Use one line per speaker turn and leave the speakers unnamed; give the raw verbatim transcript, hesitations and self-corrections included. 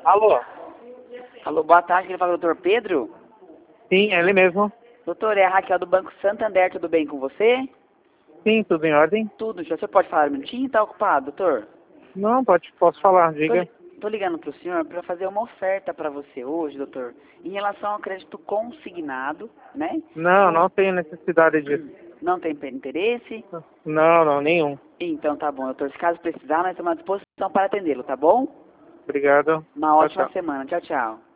Alô?
Alô, boa tarde, queria falar com o doutor Pedro?
Sim, é ele mesmo.
Doutor, é a Raquel do Banco Santander, tudo bem com você?
Sim, tudo em ordem?
Tudo, já. Você pode falar um minutinho? Tá ocupado, doutor?
Não, pode, posso falar,
Tô,
diga.
li- tô ligando pro senhor para fazer uma oferta para você hoje, doutor, em relação ao crédito consignado, né?
Não,
Com-
não tenho necessidade disso.
Não tem interesse?
Não, não, nenhum.
Então tá bom, doutor. Se caso precisar, nós estamos à disposição para atendê-lo, tá bom?
Obrigado.
Uma
Tchau,
ótima
tchau.
semana. Tchau, tchau.